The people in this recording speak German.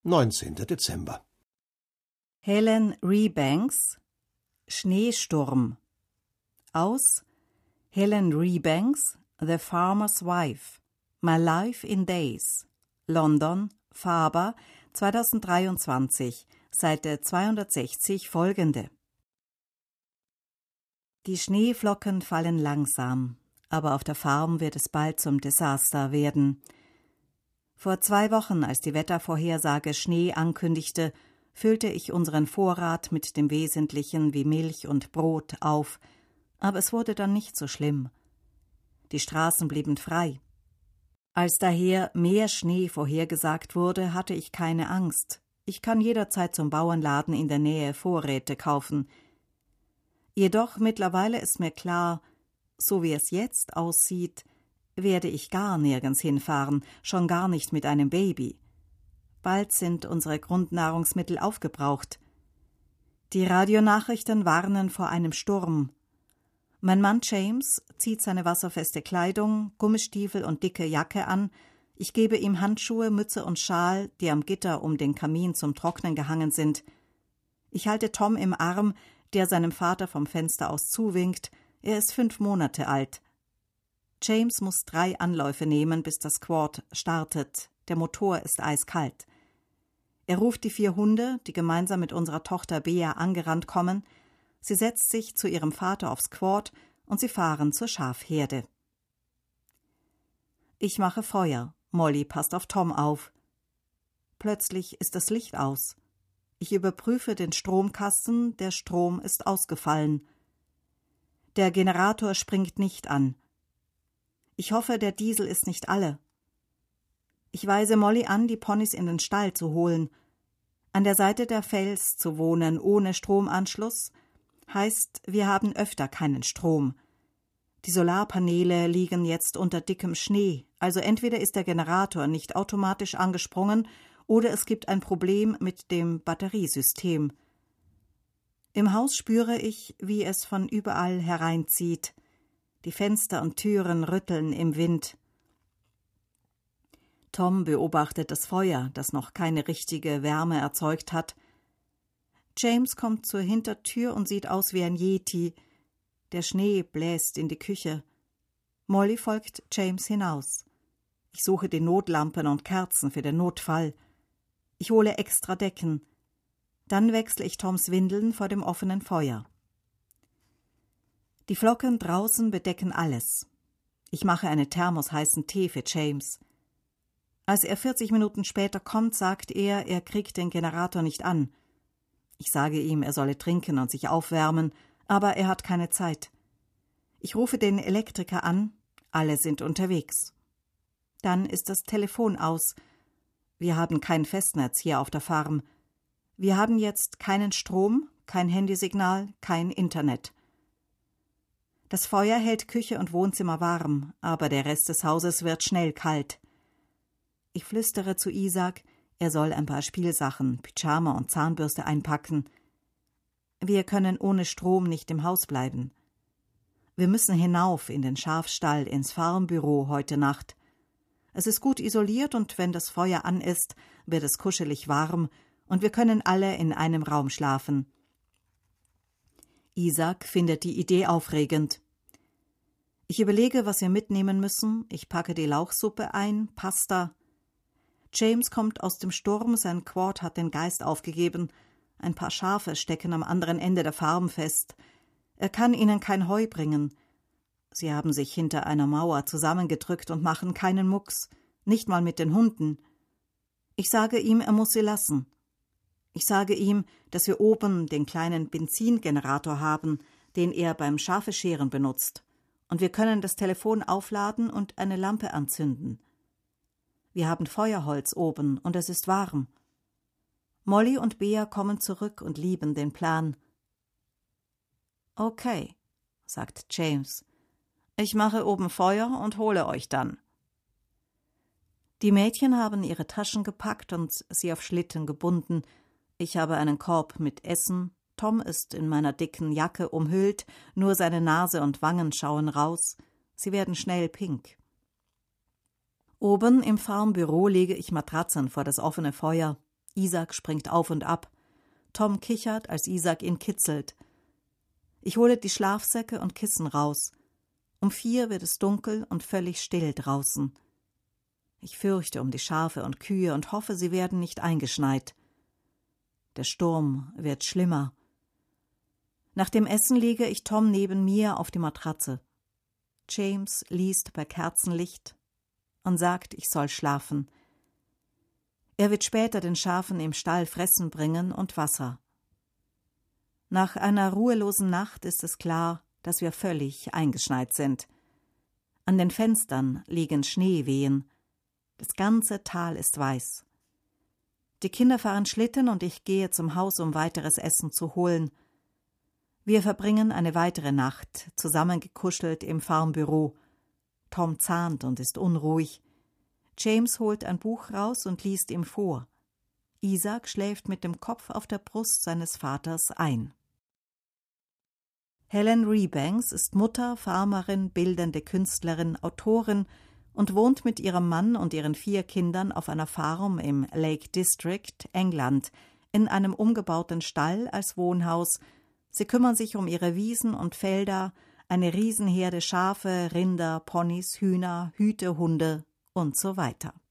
19. Dezember. Helen Rebanks, Schneesturm. Aus Helen Rebanks, The Farmer's Wife, My Life in Days, London, Faber, 2023, Seite 260 folgende. Die Schneeflocken fallen langsam, aber auf der Farm wird es bald zum Desaster werden. Vor 2 Wochen, als die Wettervorhersage Schnee ankündigte, füllte ich unseren Vorrat mit dem Wesentlichen wie Milch und Brot auf, aber es wurde dann nicht so schlimm. Die Straßen blieben frei. Als daher mehr Schnee vorhergesagt wurde, hatte ich keine Angst. Ich kann jederzeit zum Bauernladen in der Nähe Vorräte kaufen. Jedoch mittlerweile ist mir klar, so wie es jetzt aussieht, werde ich gar nirgends hinfahren, schon gar nicht mit einem Baby. Bald sind unsere Grundnahrungsmittel aufgebraucht. Die Radionachrichten warnen vor einem Sturm. Mein Mann James zieht seine wasserfeste Kleidung, Gummistiefel und dicke Jacke an. Ich gebe ihm Handschuhe, Mütze und Schal, die am Gitter um den Kamin zum Trocknen gehangen sind. Ich halte Tom im Arm, der seinem Vater vom Fenster aus zuwinkt. Er ist 5 Monate alt. James muss 3 Anläufe nehmen, bis das Quad startet. Der Motor ist eiskalt. Er ruft die 4 Hunde, die gemeinsam mit unserer Tochter Bea angerannt kommen. Sie setzt sich zu ihrem Vater aufs Quad und sie fahren zur Schafherde. Ich mache Feuer. Molly passt auf Tom auf. Plötzlich ist das Licht aus. Ich überprüfe den Stromkasten, der Strom ist ausgefallen. Der Generator springt nicht an. Ich hoffe, der Diesel ist nicht alle. Ich weise Molly an, die Ponys in den Stall zu holen. An der Seite der Fels zu wohnen, ohne Stromanschluss, heißt, wir haben öfter keinen Strom. Die Solarpaneele liegen jetzt unter dickem Schnee, also entweder ist der Generator nicht automatisch angesprungen oder es gibt ein Problem mit dem Batteriesystem. Im Haus spüre ich, wie es von überall hereinzieht. Die Fenster und Türen rütteln im Wind. Tom beobachtet das Feuer, das noch keine richtige Wärme erzeugt hat. James kommt zur Hintertür und sieht aus wie ein Yeti. Der Schnee bläst in die Küche. Molly folgt James hinaus. Ich suche die Notlampen und Kerzen für den Notfall. Ich hole extra Decken. Dann wechsle ich Toms Windeln vor dem offenen Feuer. Die Flocken draußen bedecken alles. Ich mache einen Thermos heißen Tee für James. Als er 40 Minuten später kommt, sagt er, er kriegt den Generator nicht an. Ich sage ihm, er solle trinken und sich aufwärmen, aber er hat keine Zeit. Ich rufe den Elektriker an, alle sind unterwegs. Dann ist das Telefon aus. Wir haben kein Festnetz hier auf der Farm. Wir haben jetzt keinen Strom, kein Handysignal, kein Internet. Das Feuer hält Küche und Wohnzimmer warm, aber der Rest des Hauses wird schnell kalt. Ich flüstere zu Isaac, er soll ein paar Spielsachen, Pyjama und Zahnbürste einpacken. Wir können ohne Strom nicht im Haus bleiben. Wir müssen hinauf in den Schafstall, ins Farmbüro heute Nacht. Es ist gut isoliert und wenn das Feuer an ist, wird es kuschelig warm und wir können alle in einem Raum schlafen. Isaac findet die Idee aufregend. Ich überlege, was wir mitnehmen müssen. Ich packe die Lauchsuppe ein, Pasta. James kommt aus dem Sturm, sein Quad hat den Geist aufgegeben. Ein paar Schafe stecken am anderen Ende der Farm fest. Er kann ihnen kein Heu bringen. Sie haben sich hinter einer Mauer zusammengedrückt und machen keinen Mucks, nicht mal mit den Hunden. Ich sage ihm, er muss sie lassen. Ich sage ihm, dass wir oben den kleinen Benzingenerator haben, den er beim Schafescheren benutzt, und wir können das Telefon aufladen und eine Lampe anzünden. Wir haben Feuerholz oben und es ist warm. Molly und Bea kommen zurück und lieben den Plan. Okay, sagt James. Ich mache oben Feuer und hole euch dann. Die Mädchen haben ihre Taschen gepackt und sie auf Schlitten gebunden. Ich habe einen Korb mit Essen. Tom ist in meiner dicken Jacke umhüllt, nur seine Nase und Wangen schauen raus. Sie werden schnell pink. Oben im Farmbüro lege ich Matratzen vor das offene Feuer. Isaac springt auf und ab. Tom kichert, als Isaac ihn kitzelt. Ich hole die Schlafsäcke und Kissen raus. Um 4 wird es dunkel und völlig still draußen. Ich fürchte um die Schafe und Kühe und hoffe, sie werden nicht eingeschneit. Der Sturm wird schlimmer. Nach dem Essen lege ich Tom neben mir auf die Matratze. James liest bei Kerzenlicht und sagt, ich soll schlafen. Er wird später den Schafen im Stall Fressen bringen und Wasser. Nach einer ruhelosen Nacht ist es klar, dass wir völlig eingeschneit sind. An den Fenstern liegen Schneewehen. Das ganze Tal ist weiß. Die Kinder fahren Schlitten und ich gehe zum Haus, um weiteres Essen zu holen. Wir verbringen eine weitere Nacht, zusammengekuschelt im Farmbüro. Tom zahnt und ist unruhig. James holt ein Buch raus und liest ihm vor. Isaac schläft mit dem Kopf auf der Brust seines Vaters ein. Helen Rebanks ist Mutter, Farmerin, bildende Künstlerin, Autorin und wohnt mit ihrem Mann und ihren 4 Kindern auf einer Farm im Lake District, England, in einem umgebauten Stall als Wohnhaus. Sie kümmern sich um ihre Wiesen und Felder, eine Riesenherde Schafe, Rinder, Ponys, Hühner, Hütehunde und so weiter.